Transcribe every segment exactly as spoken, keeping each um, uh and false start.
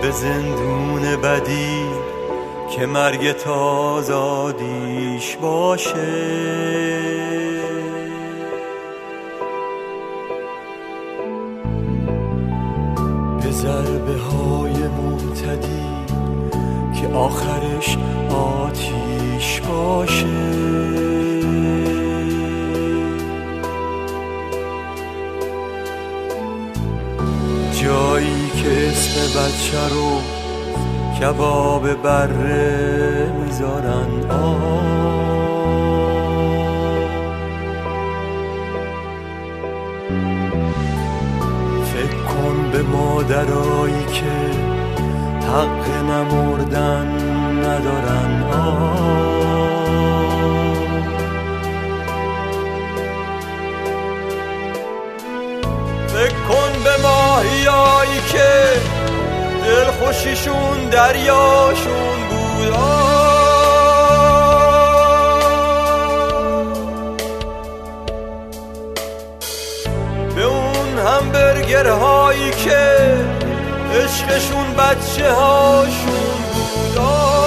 به زندون بدی که مرگ آزادیش باشه. به ضربه های ممتدی که آخرش آتیش باشه. جایی که اسم بچه رو کباب بره میذارن آه. فکر کن به مادرایی که حق نمردن ندارن آه. فکر کن به ماهیایی که دل خوشیشون دریاشون بود به اون همبرگرهایی که عشقشون بچه هاشون بود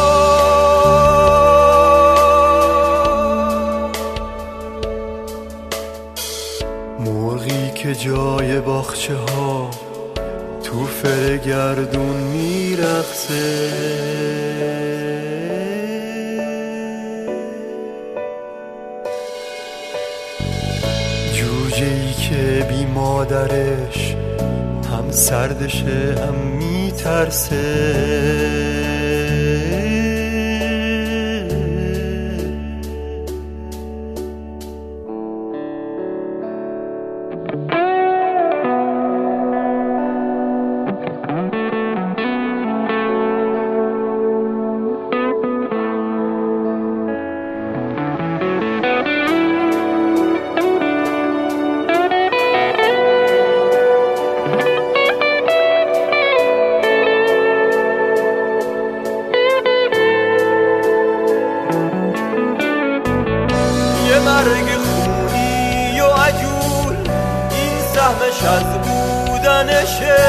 مرغی که جای باغچه ها تو فرگردون میرقصه. جوجه‌ای که بی مادرش هم سردشه هم میترسه. مرگ خونی و عجول این سهمش از بودنشه.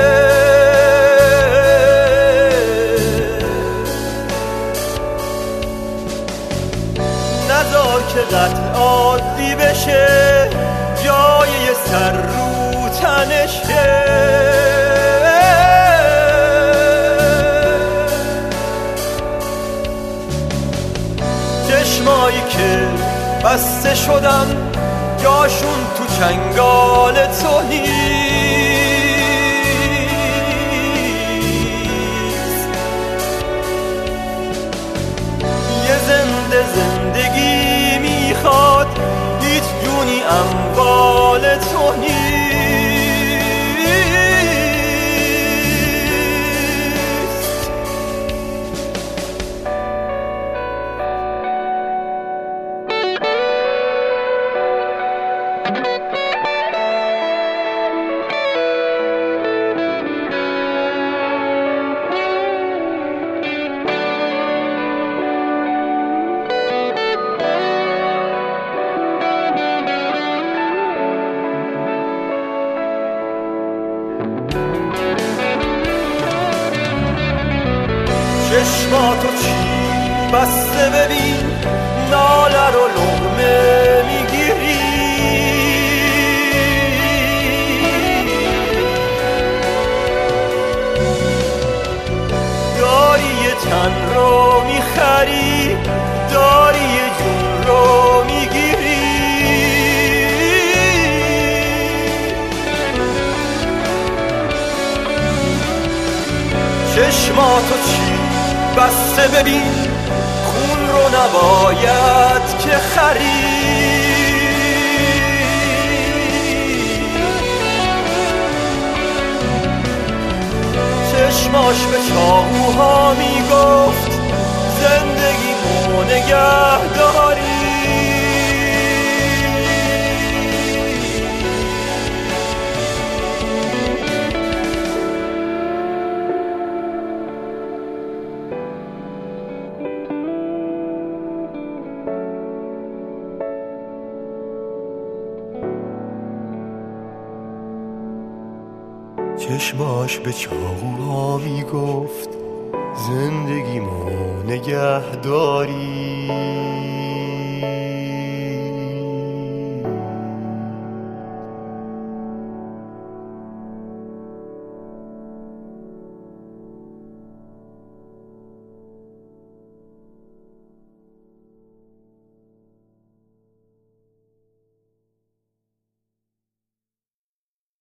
نذار که قتل عادی بشه جای یه سر رو تنشه. چشمایی که بسته شدن جاشون تو چنگال تو نیست. یه زنده زندگی میخواد هیچ جونی اموال تو نیست. چشماتو چی بسته ببین ناله رو لقمه میگیری. داری یه تن رو میخری داری یه جون رو میگیری. چشماتو چی بسته ببین خون رو نباید که خرید. چشماش به چاقوها میگفت زندگی مو نگه داری. چشماش به چاقوها میگفت زندگیمو نگه داری.